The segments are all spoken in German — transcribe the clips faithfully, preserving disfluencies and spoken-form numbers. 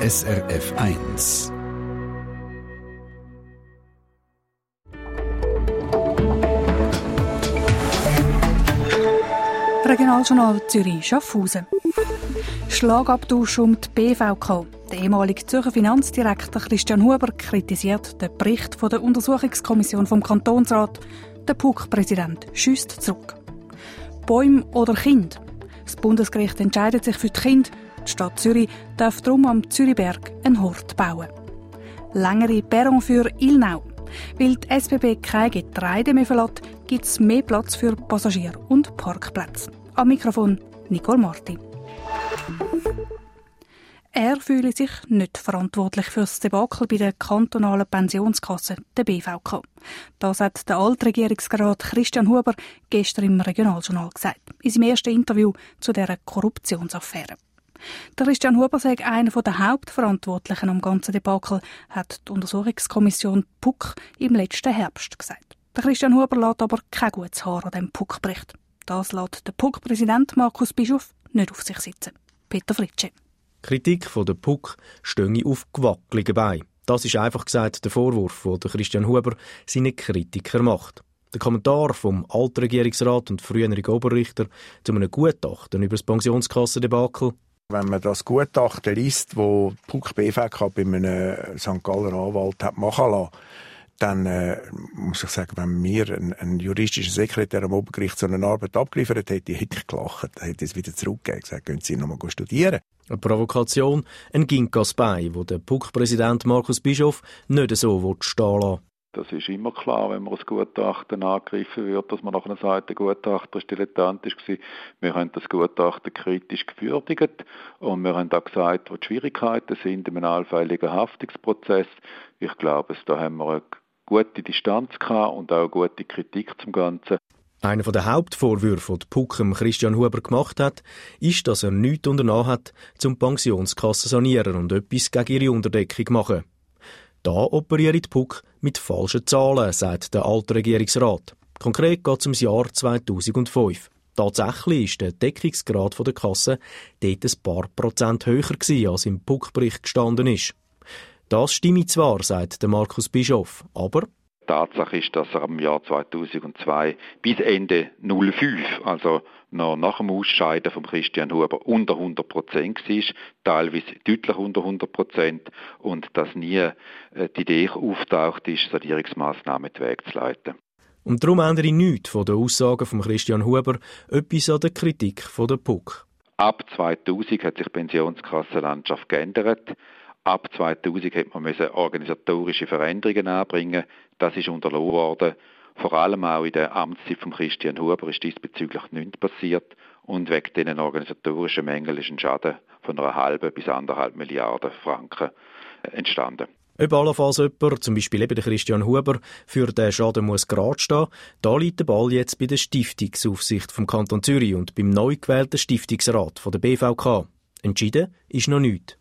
S R F eins. Regionaljournal Zürich-Schaffhausen. Schlagabtausch um die B V K. Der ehemalige Zürcher Finanzdirektor Christian Huber kritisiert den Bericht der Untersuchungskommission vom Kantonsrat. Der P U K-Präsident schiesst zurück. Bäume oder Kind? Das Bundesgericht entscheidet sich für die Kinder. Die Stadt Zürich darf darum am Zürichberg einen Hort bauen. Längere Perron für Ilnau. Weil die S B B kein Getreide mehr verlässt, gibt es mehr Platz für Passagier- und Parkplätze. Am Mikrofon Nicole Marti. Er fühle sich nicht verantwortlich für das Debakel bei der kantonalen Pensionskasse, der B V K. Das hat der Altregierungsrat Christian Huber gestern im Regionaljournal gesagt, in seinem ersten Interview zu dieser Korruptionsaffäre. Der Christian Huber sei einer der Hauptverantwortlichen am ganzen Debakel, hat die Untersuchungskommission P U K im letzten Herbst gesagt. Der Christian Huber lässt aber kein gutes Haar an diesem P U K-Bericht. Das lässt der P U K-Präsident Markus Bischof nicht auf sich sitzen. Peter Fritsche. Kritik von der P U K stehe auf gewackeligen Beinen. Das ist einfach gesagt der Vorwurf, den der Christian Huber seinen Kritiker macht. Der Kommentar vom Altregierungsrat und früheren Oberrichter zu einem Gutachten über das Pensionskassendebakel. Wenn man das Gutachten liest, das die P U K B V K bei einem Sankt Galler Anwalt hat machen lassen, dann äh, muss ich sagen, wenn mir ein, ein juristischer Sekretär am Obergericht so eine Arbeit abgeliefert hätte, hätte ich gelacht, hätte es wieder zurückgegeben, gesagt, gehen Sie noch mal studieren. Eine Provokation, ein Ginkgas bei, wo der P U K-Präsident Markus Bischof nicht so stehen lassen. Das ist immer klar, wenn man ein Gutachten angegriffen wird, dass man nachher sagt, der Gutachter ist dilettantisch gewesen. Wir haben das Gutachten kritisch gewürdigt und wir haben auch gesagt, wo die Schwierigkeiten sind in einem allfälligen Haftungsprozess. Ich glaube, da haben wir eine gute Distanz gehabt und auch eine gute Kritik zum Ganzen. Einer der Hauptvorwürfe, die die P U K Christian Huber gemacht hat, ist, dass er nichts unternommen hat, um die Pensionskasse sanieren und etwas gegen ihre Unterdeckung machen. Da operiert die P U K mit falschen Zahlen, sagt der Altregierungsrat. Konkret geht es um das Jahr zweitausendfünf. Tatsächlich war der Deckungsgrad der Kasse dort ein paar Prozent höher gewesen, als im P U K-Bericht gestanden ist. Das stimme zwar, sagt der Markus Bischof, aber Tatsache ist, dass er im Jahr zweitausendzwei bis Ende null fünf, also noch nach dem Ausscheiden von Christian Huber, unter hundert Prozent war, teilweise deutlich unter hundert Prozent, und dass nie äh, die Idee auftaucht ist, Sanierungsmaßnahmen in den Weg zu leiten. Und darum ändere ich nichts von den Aussagen von Christian Huber etwas an der Kritik von der P U K. Ab zweitausend hat sich die Pensionskassenlandschaft geändert. Ab zweitausend hat man organisatorische Veränderungen anbringen. Das ist unterlassen worden. Vor allem auch in der Amtszeit von Christian Huber ist diesbezüglich nichts passiert. Und wegen diesen organisatorischen Mängeln ist ein Schaden von einer halben bis anderthalb Milliarden Franken entstanden. Ob allenfalls jemand, zum Beispiel eben der Christian Huber, für den Schaden muss gerade stehen, da liegt der Ball jetzt bei der Stiftungsaufsicht vom Kanton Zürich und beim neu gewählten Stiftungsrat von der B V K. Entschieden ist noch nichts.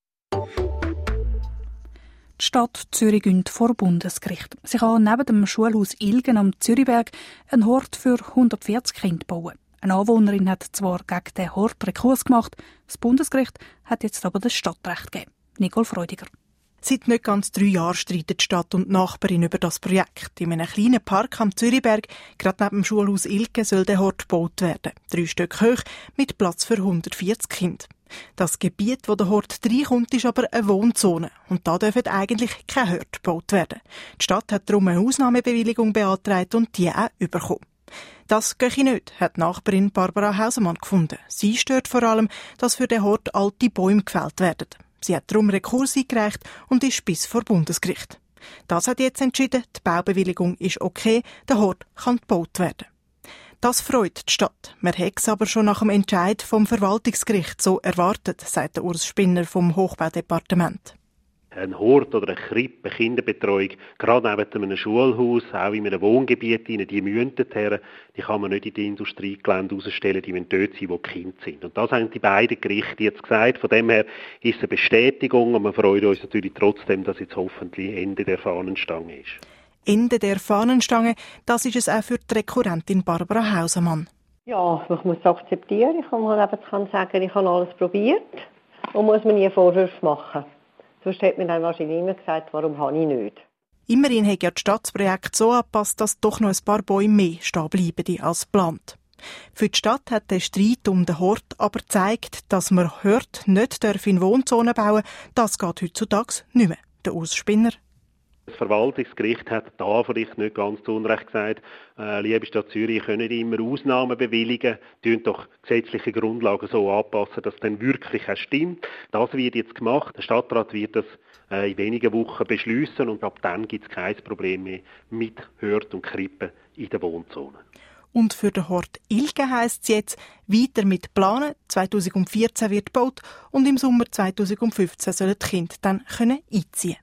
Die Stadt Zürich geht vor Bundesgericht. Sie kann neben dem Schulhaus Ilgen am Zürichberg einen Hort für hundertvierzig Kinder bauen. Eine Anwohnerin hat zwar gegen den Hort Rekurs gemacht, das Bundesgericht hat jetzt aber das Stadtrecht gegeben. Nicole Freudiger. Seit nicht ganz drei Jahren streiten die Stadt und die Nachbarin über das Projekt. In einem kleinen Park am Zürichberg, gerade neben dem Schulhaus Ilgen, soll der Hort gebaut werden. Drei Stück hoch, mit Platz für hundertvierzig Kinder. Das Gebiet, wo der Hort reinkommt, ist aber eine Wohnzone. Und da dürfen eigentlich keine Horte gebaut werden. Die Stadt hat darum eine Ausnahmebewilligung beantragt und die auch bekommen. Das gehe nicht, hat die Nachbarin Barbara Hausemann gefunden. Sie stört vor allem, dass für den Hort alte Bäume gefällt werden. Sie hat darum Rekurs eingereicht und ist bis vor Bundesgericht. Das hat jetzt entschieden, die Baubewilligung ist okay, der Hort kann gebaut werden. Das freut die Stadt. Man hätte es aber schon nach dem Entscheid vom Verwaltungsgericht so erwartet, sagt der Urs Spinner vom Hochbaudepartement. Ein Hort oder eine Krippe, eine Kinderbetreuung, gerade neben einem Schulhaus, auch in einem Wohngebiet, die müssen dorthin, die kann man nicht in die Industriegelände rausstellen, die müssen dort sein, wo die Kinder sind. Und das haben die beiden Gerichte jetzt gesagt. Von dem her ist es eine Bestätigung und wir freuen uns natürlich trotzdem, dass jetzt hoffentlich Ende der Fahnenstange ist. Ende der Fahnenstange, das ist es auch für die Rekurrentin Barbara Hausemann. Ja, ich muss es akzeptieren. Ich kann, eben, kann sagen, ich habe alles probiert und muss mir nie Vorwürfe machen. Sonst hätte man dann wahrscheinlich immer gesagt, warum habe ich nicht. Immerhin hat ja das Stadtprojekt so angepasst, dass doch noch ein paar Bäume mehr stehen bleiben als geplant. Für die Stadt hat der Streit um den Hort aber gezeigt, dass man Hort nicht in Wohnzonen bauen darf. Das geht heutzutage nicht mehr. Der Urs Spinner. Das Verwaltungsgericht hat da vielleicht nicht ganz zu Unrecht gesagt, äh, liebe Stadt Zürich, ihr könnt immer Ausnahmen bewilligen, tun doch gesetzliche Grundlagen so anpassen, dass es dann wirklich auch stimmt. Das wird jetzt gemacht. Der Stadtrat wird das äh, in wenigen Wochen beschließen und ab dann gibt es kein Problem mehr mit Hort und Krippen in den Wohnzonen. Und für den Hort Ilgen heisst es jetzt, weiter mit planen. zweitausendvierzehn wird gebaut und im Sommer zweitausendfünfzehn sollen die Kinder dann können einziehen.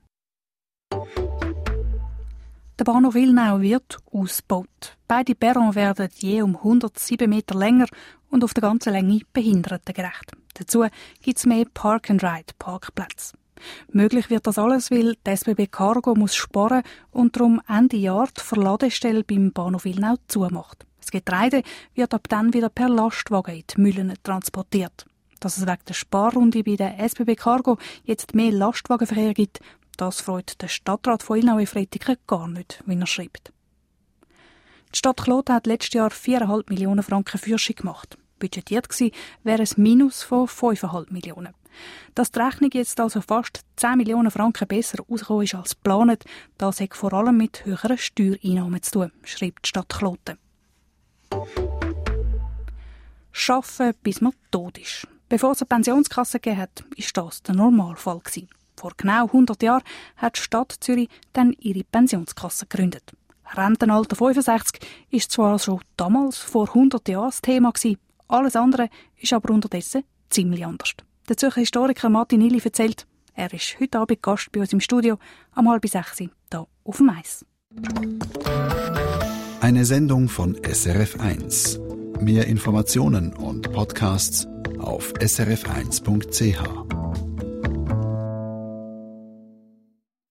Der Bahnhof Wilnau wird ausgebaut. Beide Perrons werden je um hundertsieben Meter länger und auf der ganzen Länge behindertengerecht. Dazu gibt es mehr Park-and-Ride-Parkplätze. Möglich wird das alles, weil die S B B Cargo muss sparen und darum Ende Jahr die Verladestelle beim Bahnhof Wilnau zumacht. Das Getreide wird ab dann wieder per Lastwagen in die Mühlen transportiert. Dass es wegen der Sparrunde bei der S B B Cargo jetzt mehr Lastwagenverkehr gibt, das freut der Stadtrat von Ilnau-Efretiken gar nicht, wie er schreibt. Die Stadt Kloten hat letztes Jahr vier Komma fünf Millionen Franken Fürschung gemacht. Budgetiert gewesen wäre ein Minus von fünf Komma fünf Millionen. Dass die Rechnung jetzt also fast zehn Millionen Franken besser rausgekommen ist als geplant, das hat vor allem mit höheren Steuereinnahmen zu tun, schreibt die Stadt Kloten. Arbeiten, bis man tot ist. Bevor es eine Pensionskasse gegeben hat, war das der Normalfall gewesen. Vor genau hundert Jahren hat die Stadt Zürich dann ihre Pensionskasse gegründet. Rentenalter fünfundsechzig ist zwar schon damals, vor hundert Jahren, das Thema gewesen, alles andere ist aber unterdessen ziemlich anders. Der Zürcher Historiker Martin Illi erzählt, er ist heute Abend Gast bei uns im Studio, am halb sechs hier auf dem Eis. Eine Sendung von S R F eins. Mehr Informationen und Podcasts auf s r f eins punkt c h.